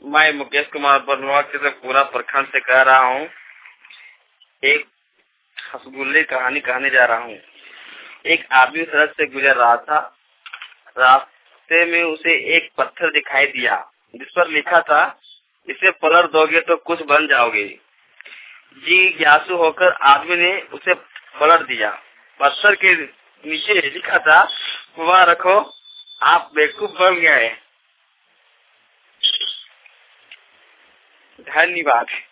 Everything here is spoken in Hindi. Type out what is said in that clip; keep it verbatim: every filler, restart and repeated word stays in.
मैं मुकेश कुमार बर्नवा से पूरा प्रखंड से कह रहा हूँ। एक हंसगुल्ले कहानी कहने जा रहा हूँ। एक आदमी सड़क से गुजर रहा था। रास्ते में उसे एक पत्थर दिखाई दिया जिस पर लिखा था, इसे पलट दोगे तो कुछ बन जाओगे। जिज्ञासु होकर आदमी ने उसे पलट दिया। पत्थर के नीचे लिखा था, वहाँ रखो, आप बेवकूफ बन गए। धन्यवाद।